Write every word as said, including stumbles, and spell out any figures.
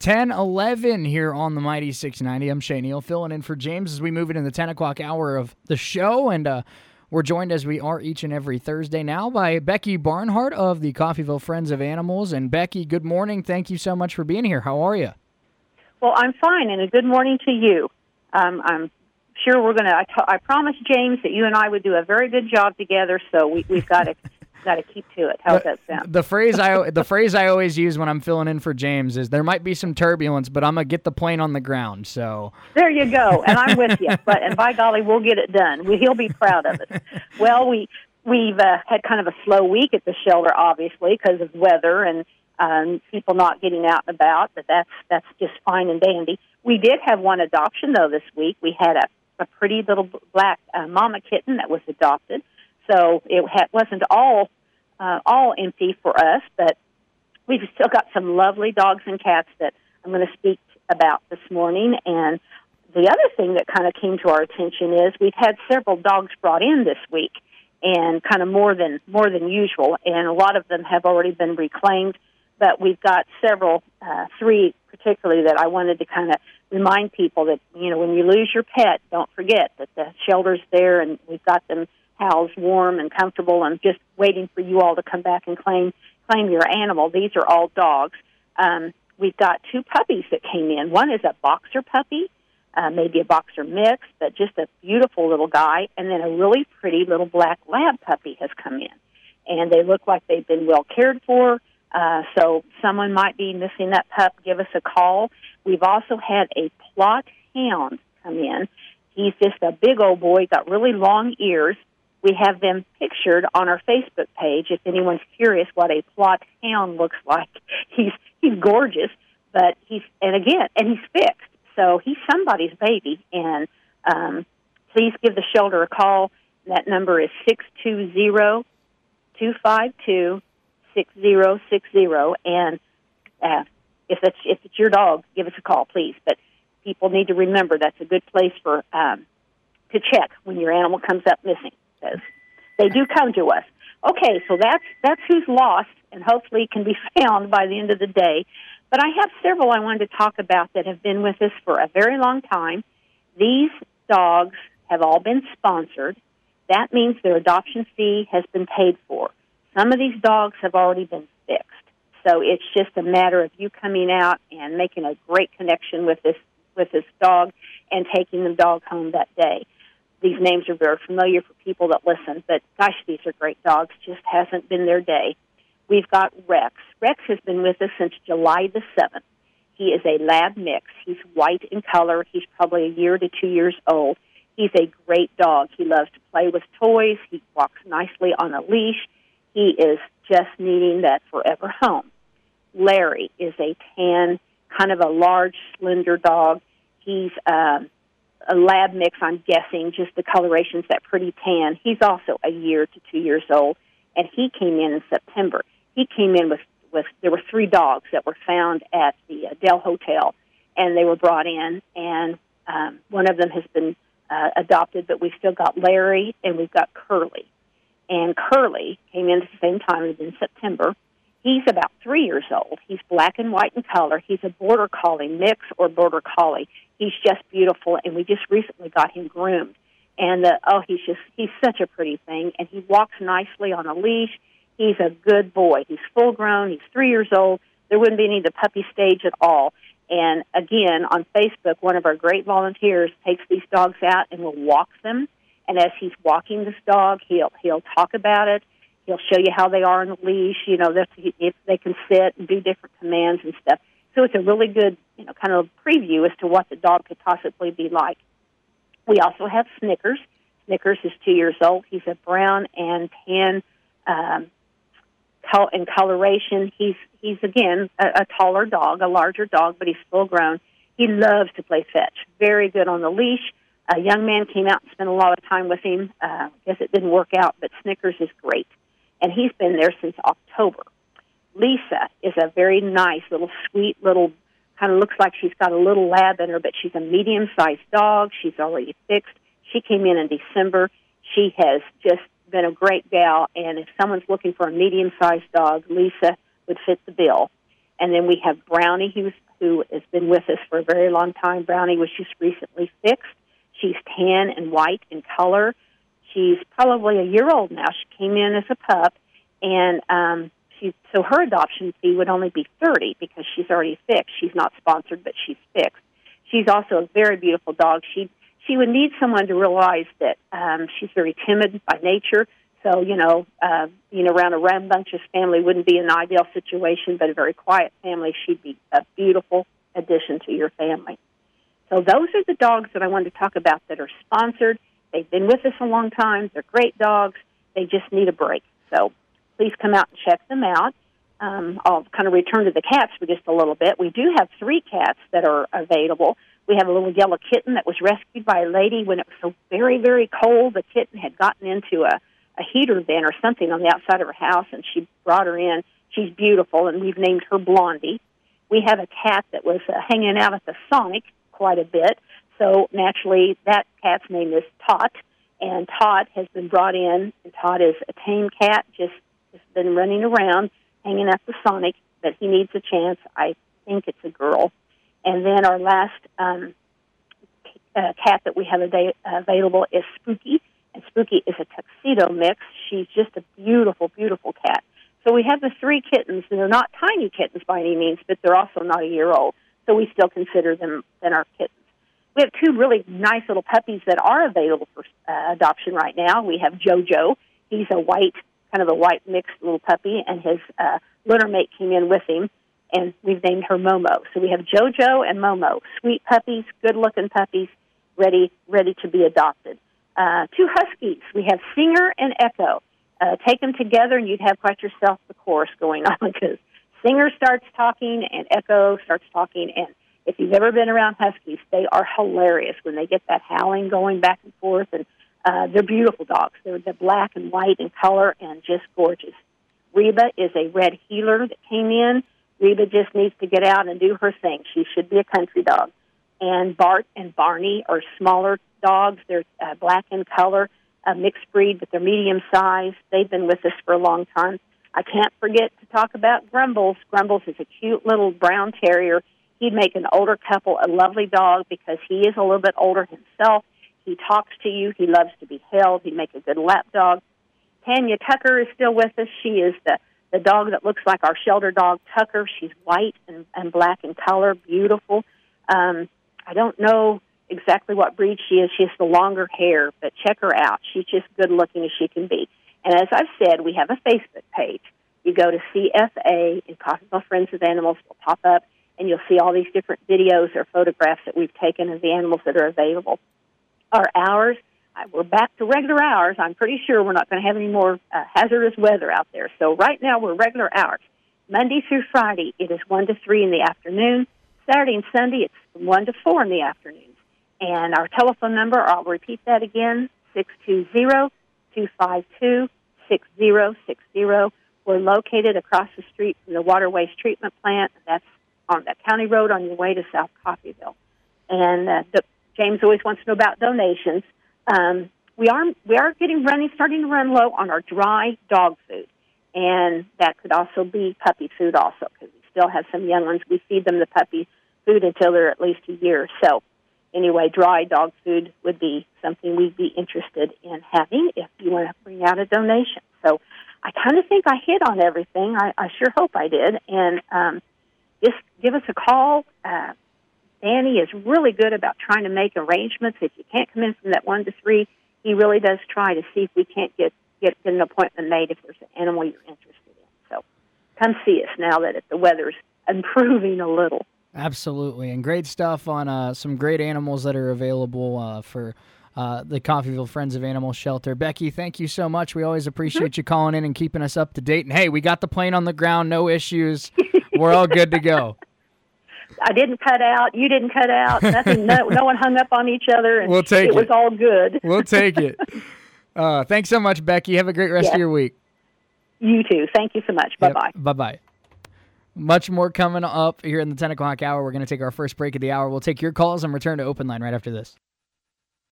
ten eleven here on the Mighty six ninety. I'm Shane Neal, filling in for James as we move into the ten o'clock hour of the show, and uh, we're joined as we are each and every Thursday now by Becky Barnhart of the Coffeyville Friends of Animals. And Becky, good morning. Thank you so much for being here. How are you? Well, I'm fine, and a good morning to you. Um, I'm sure we're going to, I, t- I promised James that you and I would do a very good job together, so we, we've got to got to keep to it. How's that sound? The phrase I the phrase I always use when I'm filling in for James is there might be some turbulence, but I'm going to get the plane on the ground. So there you go, and I'm with you. But and by golly, we'll get it done. We, he'll be proud of us. Well, we we've uh, had kind of a slow week at the shelter, obviously, because of weather and um, people not getting out and about. But that's that's just fine and dandy. We did have one adoption though this week. We had a, a pretty little black uh, mama kitten that was adopted. So it ha- wasn't all uh, all empty for us, but we've still got some lovely dogs and cats that I'm going to speak about this morning. And the other thing that kind of came to our attention is we've had several dogs brought in this week, and kind of more than more than usual. And a lot of them have already been reclaimed, but we've got several, uh, three particularly, that I wanted to kind of remind people that, you know, when you lose your pet, don't forget that the shelter's there, and we've got them housed warm and comfortable and just waiting for you all to come back and claim claim your animal. These are all dogs. Um, we've got two puppies that came in. One is a boxer puppy, uh, maybe a boxer mix, but just a beautiful little guy. And then a really pretty little black lab puppy has come in. And they look like they've been well cared for. Uh, so someone might be missing that pup. Give us a call. We've also had a Plott hound come in. He's just a big old boy, got really long ears. We have them pictured on our Facebook page if anyone's curious what a Plott hound looks like. He's he's gorgeous, but he's, and again, and he's fixed. So he's somebody's baby. And um, please give the shelter a call. That number is six two zero, two five two, six zero six zero. And uh, if, it's, if it's your dog, give us a call, please. But people need to remember that's a good place for um, to check when your animal comes up missing. They do come to us. Okay, so that's that's who's lost, and hopefully can be found by the end of the day. But I have several I wanted to talk about that have been with us for a very long time. These dogs have all been sponsored. That means their adoption fee has been paid for. Some of these dogs have already been fixed. So it's just a matter of you coming out and making a great connection with this with this dog and taking the dog home that day. These names are very familiar for people that listen, but gosh, these are great dogs. Just hasn't been their day. We've got Rex. Rex has been with us since July the seventh. He is a lab mix. He's white in color. He's probably a year to two years old. He's a great dog. He loves to play with toys. He walks nicely on a leash. He is just needing that forever home. Larry is a tan, kind of a large, slender dog. He's um, a lab mix, I'm guessing, just the coloration's that pretty tan. He's also a year to two years old, and he came in in September. He came in with, with there were three dogs that were found at the uh, Dell Hotel, and they were brought in, and um, one of them has been uh, adopted, but we've still got Larry, and we've got Curly. And Curly came in at the same time as in September. He's about three years old. He's black and white in color. He's a border collie mix or border collie. He's just beautiful, and we just recently got him groomed. And, uh, oh, he's just, he's such a pretty thing, and he walks nicely on a leash. He's a good boy. He's full-grown. He's three years old. There wouldn't be any of the puppy stage at all. And, again, on Facebook, one of our great volunteers takes these dogs out and will walk them. And as he's walking this dog, he'll he'll talk about it. He'll show you how they are on the leash, you know, if they can sit and do different commands and stuff. So it's a really good, you know, kind of preview as to what the dog could possibly be like. We also have Snickers. Snickers is two years old. He's a brown and tan um, col- in coloration. He's, he's again, a, a taller dog, a larger dog, but he's full grown. He loves to play fetch. Very good on the leash. A young man came out and spent a lot of time with him. Uh, I guess it didn't work out, but Snickers is great. And he's been there since October. Lisa is a very nice little, sweet little, kind of looks like she's got a little lab in her, but she's a medium-sized dog. She's already fixed. She came in in December. She has just been a great gal, and if someone's looking for a medium-sized dog, Lisa would fit the bill. And then we have Brownie, who's who has been with us for a very long time. Brownie was just recently fixed. She's tan and white in color. She's probably a year old now. She came in as a pup, and um, she so her adoption fee would only be thirty dollars because she's already fixed. She's not sponsored, but she's fixed. She's also a very beautiful dog. She she would need someone to realize that um, she's very timid by nature. So, you know, uh, you know, around a rambunctious family wouldn't be an ideal situation, but a very quiet family, she'd be a beautiful addition to your family. So those are the dogs that I wanted to talk about that are sponsored. They've been with us a long time. They're great dogs. They just need a break. So please come out and check them out. Um, I'll kind of return to the cats for just a little bit. We do have three cats that are available. We have a little yellow kitten that was rescued by a lady when it was so very, very cold. The kitten had gotten into a a heater vent or something on the outside of her house, and she brought her in. She's beautiful, and we've named her Blondie. We have a cat that was uh, hanging out at the Sonic quite a bit, so naturally that cat's name is Tot, and Tot has been brought in, and Tot is a tame cat, just, just been running around, hanging at the Sonic, but he needs a chance. I think it's a girl. And then our last um, uh, cat that we have a day, uh, available is Spooky. And Spooky is a tuxedo mix. She's just a beautiful, beautiful cat. So we have the three kittens, and they're not tiny kittens by any means, but they're also not a year old. So we still consider them then our kittens. We have two really nice little puppies that are available for uh, adoption right now. We have Jojo. He's a white, kind of a white mixed little puppy, and his uh, litter mate came in with him, and we've named her Momo. So we have Jojo and Momo, sweet puppies, good-looking puppies, ready, ready to be adopted. Uh, two huskies. We have Singer and Echo. Uh, take them together, and you'd have quite yourself the chorus going on because Singer starts talking and Echo starts talking. And if you've ever been around huskies, they are hilarious when they get that howling going back and forth. And uh, they're beautiful dogs. They're, they're black and white in color and just gorgeous. Reba is a red heeler that came in. Reba just needs to get out and do her thing. She should be a country dog. And Bart and Barney are smaller dogs. They're uh, black in color, a mixed breed, but they're medium size. They've been with us for a long time. I can't forget to talk about Grumbles. Grumbles is a cute little brown terrier. He'd make an older couple a lovely dog because he is a little bit older himself. He talks to you. He loves to be held. He'd make a good lap dog. Tanya Tucker is still with us. She is the, the dog that looks like our shelter dog, Tucker. She's white and, and black in color, beautiful. Um, I don't know exactly what breed she is. She has the longer hair, but check her out. She's just good looking as she can be. And as I've said, we have a Facebook page. You go to C F A and Coffeyville Friends of Animals will pop up, and you'll see all these different videos or photographs that we've taken of the animals that are available. Our hours, we're back to regular hours. I'm pretty sure we're not going to have any more uh, hazardous weather out there. So right now we're regular hours. Monday through Friday, it is one to three in the afternoon. Saturday and Sunday, it's from one to four in the afternoons. And our telephone number, I'll repeat that again, six two zero, two five two, six zero six zero. We're located across the street from the Water Waste Treatment Plant. That's on that county road on your way to South Coffeyville. And uh, the, James always wants to know about donations. Um, we are we are getting running, starting to run low on our dry dog food. And that could also be puppy food also, because we still have some young ones. We feed them the puppy food until they're at least a year. So anyway, dry dog food would be something we'd be interested in having if you want to bring out a donation. So I kind of think I hit on everything. I, I sure hope I did. And um, just give us a call. Uh, Danny is really good about trying to make arrangements. If you can't come in from that one to three, he really does try to see if we can't get, get, get an appointment made if there's an animal you're interested in. So come see us now that the weather's improving a little. Absolutely, and great stuff on uh, some great animals that are available uh, for uh, the Coffeyville Friends of Animal Shelter. Becky, thank you so much. We always appreciate mm-hmm. you calling in and keeping us up to date. And hey, we got the plane on the ground, no issues. We're all good to go. I didn't cut out. You didn't cut out. Nothing. No, no one hung up on each other. And we'll take it. It was all good. We'll take it. Uh, thanks so much, Becky. Have a great rest yes. of your week. You too. Thank you so much. Bye-bye. Yep. Bye-bye. Much more coming up here in the ten o'clock hour. We're going to take our first break of the hour. We'll take your calls and return to Open Line right after this.